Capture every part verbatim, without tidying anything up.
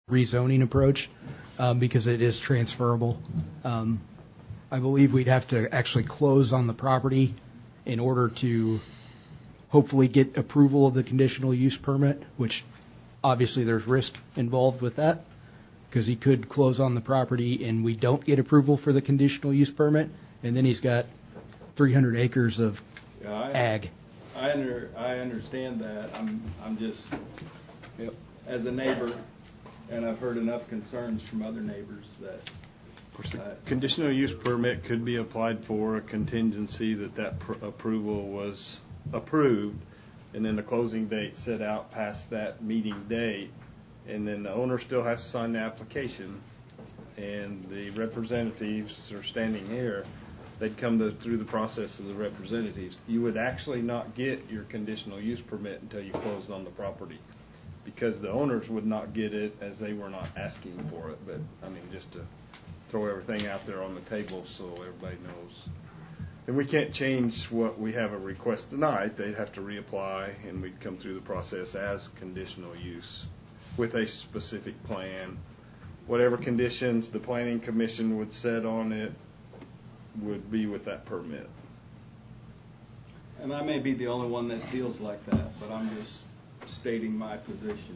rezoning approach um, because it is transferable. Um, I believe we'd have to actually close on the property in order to hopefully get approval of the conditional use permit, which obviously there's risk involved with that because he could close on the property and we don't get approval for the conditional use permit, and then he's got three hundred acres of yeah, I, ag. I under I understand that. I'm I'm just yep. as a neighbor, and I've heard enough concerns from other neighbors that. Uh, conditional use permit could be applied for a contingency that that pr- approval was approved, and then the closing date set out past that meeting date, and then the owner still has to sign the application, and the representatives are standing here. They'd come to, through the process of the representatives. You would actually not get your conditional use permit until you closed on the property, because the owners would not get it as they were not asking for it. But I mean, just to throw everything out there on the table so everybody knows. And we can't change what we have a request tonight. They'd have to reapply, and we'd come through the process as conditional use with a specific plan. Whatever conditions the Planning Commission would set on it would be with that permit. And I may be the only one that feels like that, but I'm just stating my position.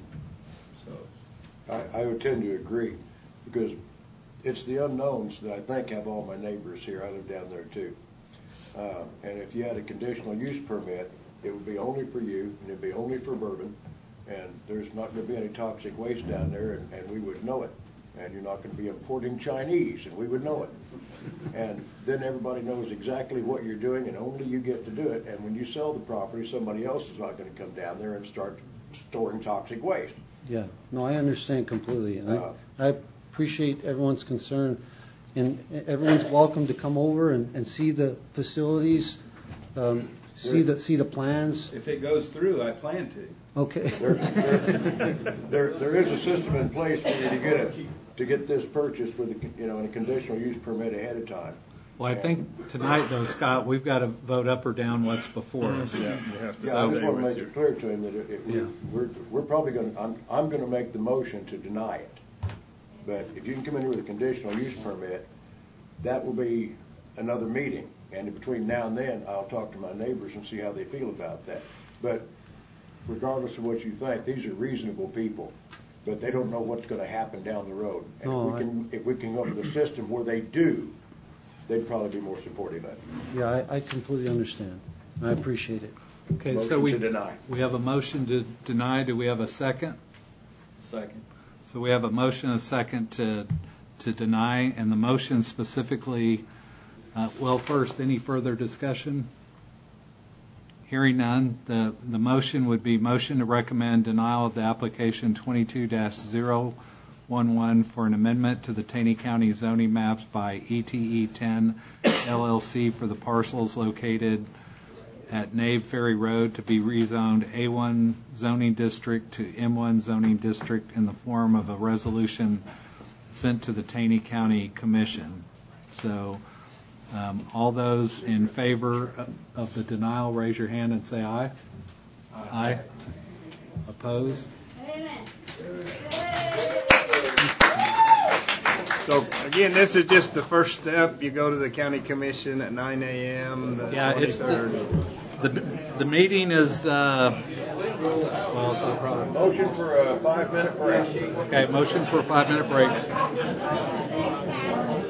So I, I would tend to agree, because it's the unknowns that I think have all my neighbors here. I live down there too. Uh, and if you had a conditional use permit, it would be only for you, and it'd be only for bourbon, and there's not going to be any toxic waste down there, and, and we would know it. And you're not going to be importing Chinese, and we would know it. And then everybody knows exactly what you're doing, and only you get to do it. And when you sell the property, somebody else is not going to come down there and start storing toxic waste. Yeah, no, I understand completely. And Uh, I, I appreciate everyone's concern, and everyone's welcome to come over and, and see the facilities, um, see the see the plans. if it goes through, I plan to. Okay. There, there, there, there is a system in place for you to get it, to get this purchased with a, you know, in a conditional use permit ahead of time. Well, I think tonight, though, Scott, we've got to vote up or down what's before us. Yeah, you have to Yeah, I just stay want to with make your- it clear to him that it, it, Yeah. we're, we're probably going to, I'm, I'm going to make the motion to deny it. But if you can come in here with a conditional use permit, that will be another meeting. And between now and then, I'll talk to my neighbors and see how they feel about that. But regardless of what you think, these are reasonable people, but they don't know what's going to happen down the road. And No, if we can, if we can go up with a system where they do, they'd probably be more supportive of it. Yeah, I, I completely understand. I appreciate it. Okay, Motion so we to deny. we have a motion to deny. Do we have a second? Second. So we have a motion and a second to to deny, and the motion specifically, uh, well, first, any further discussion? Hearing none, the, the motion would be motion to recommend denial of the application twenty-two dash zero one one for an amendment to the Taney County zoning maps by E T E ten L L C for the parcels located at Nave Ferry Road to be rezoned A one zoning district to M one zoning district in the form of a resolution sent to the Taney County Commission. So um, all those in favor of the denial, raise your hand and say aye. Aye. Aye. Opposed? So again, this is just the first step. You go to the county commission at nine a.m. the Yeah, it's the, twenty-third. the the meeting is uh, well, probably. Motion for a five-minute break. Okay, motion for a five minute break.